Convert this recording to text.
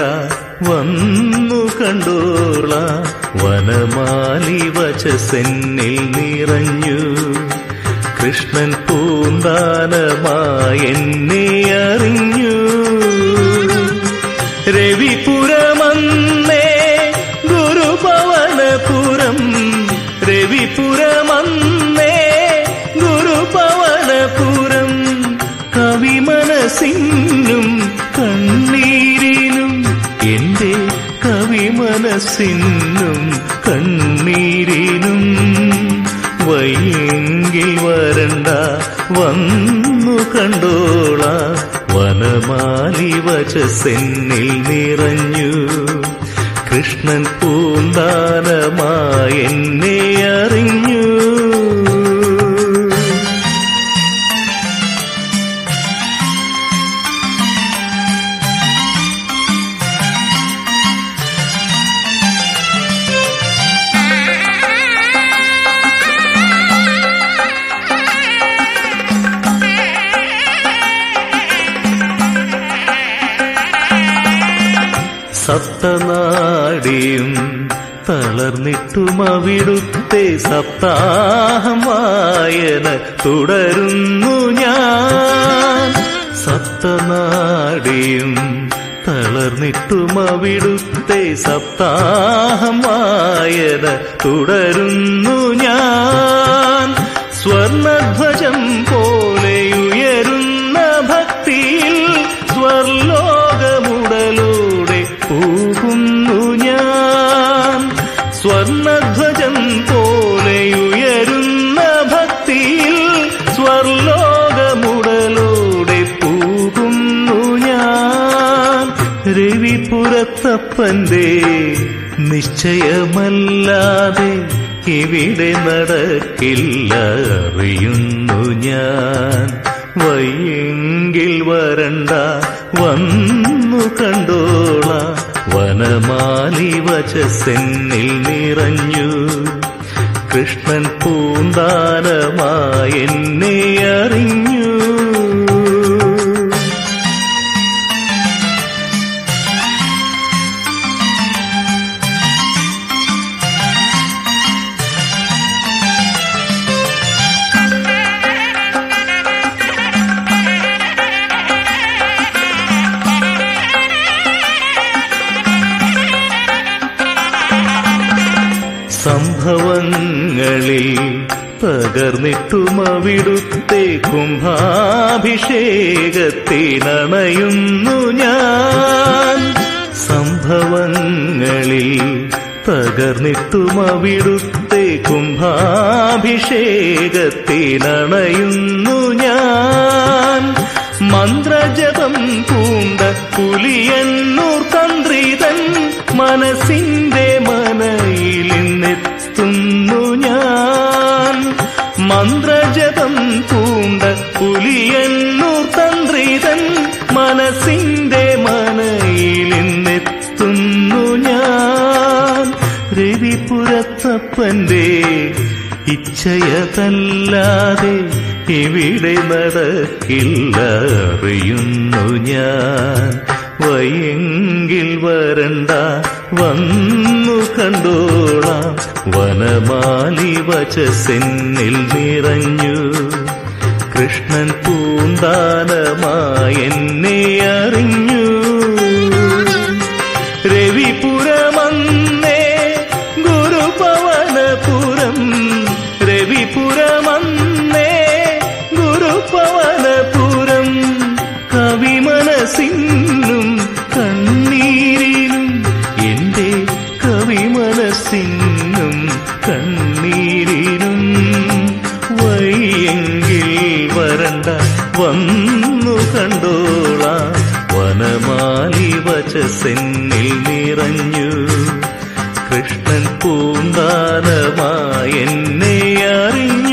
വന്നു കണ്ടോളാം. വനമാലി വചസ്സെന്നിൽ നിറഞ്ഞു. കൃഷ്ണൻ പൂന്താനമായെന്നെ അറിഞ്ഞു. രവിപുരമന്നേ ഗുരുപവനപുരം, രവിപുരമന്നേ ഗുരുപവനപുരം. കവിമനസ്സിനും കണ്ണീരിനും, എന്റെ കവിമനസ്സിനും കണ്ണീരിനും വയ്യെങ്കിൽ വരണ്ട, വന്നു കണ്ടോളാം. വനമാലി വചസ്സെന്നിൽ നിറഞ്ഞു. കൃഷ്ണൻ പൂന്താനമായെന്നെ അറിഞ്ഞു. സപ്തനാടിയും തളർന്നിട്ടും അവിടുത്തെ സപ്താഹം വായന തുടരുന്നു ഞാൻ. സപ്തനാടിയും തളർന്നിട്ടും അവിടുത്തെ സപ്താഹം വായന തുടരുന്നു ഞാൻ. സ്വർണധ്വജം പോലെയുയരുന്ന ഭക്തിയിൽ സ്വർലോകമുടലോടെ പോകുന്നു ഞാൻ. സ്വർണധ്വജം പോലെയുയരുന്ന ഭക്തിയിൽ സ്വർലോകമുടലോടെ പോകുന്നു ഞാൻ. രവിപുരത്തപ്പന്റെ നിശ്ചയമല്ലാതെ ഇവിടെ നടക്കില്ല അറിയുന്നു ഞാൻ. വയ്യെങ്കിൽ വരണ്ട, വന്നു കണ്ടോളാം. വനമാലി വചസ്സെന്നിൽ നിറഞ്ഞു. കൃഷ്ണൻ പൂന്താനമായെന്നെ അറിഞ്ഞു. സംഭവങ്ങളിൽ പകർന്നിട്ടും അവിടുത്തെ കുംഭാഭിഷേകത്തിനണയുന്നു ഞാൻ. സംഭവങ്ങളിൽ പകർന്നിട്ടും അവിടുത്തെ കുംഭാഭിഷേകത്തിനണയുന്നു ഞാൻ. മന്ത്രജപം പൂണ്ട പുലിയന്നൂർ തന്ത്രിതൻ മനസ്സിന്റെ മനയിലിന്നെത്തുന്നു ഞാൻ. മന്ത്രജപം പൂണ്ട പുലിയന്നൂർ തന്ത്രിതൻ മനസ്സിന്റെ മനയിലിന്നെത്തുന്നു ഞാൻ. രവിപുരത്തപ്പന്റെ ഇച്ഛയതല്ലാതെ ഇവിടെ നടക്കില്ല അറിയുന്നു ഞാൻ. വയ്യെങ്കിൽ വരണ്ട, വന്നു കണ്ടോളാം. വനമാലി വചസ്സെന്നിൽ നിറഞ്ഞു. കൃഷ്ണൻ പൂന്താനമായെന്നെ അറിഞ്ഞു. രവിപുരമന്നേ ഗുരുപവനപുരം, രവിപുരമന്നേ ഗുരുപവനപുരം. കവിമനസ്സിനും കണ്ണീരിനും, എന്റെ കവിമനസ്സിനും കണ്ണീരിനും വയ്യെങ്കിൽ വരണ്ട, വന്നു കണ്ടോളാം. വനമാലി വചസ്സെന്നിൽ നിറഞ്ഞു. കൃഷ്ണൻ പൂന്താനമായെന്നെ അറിഞ്ഞു.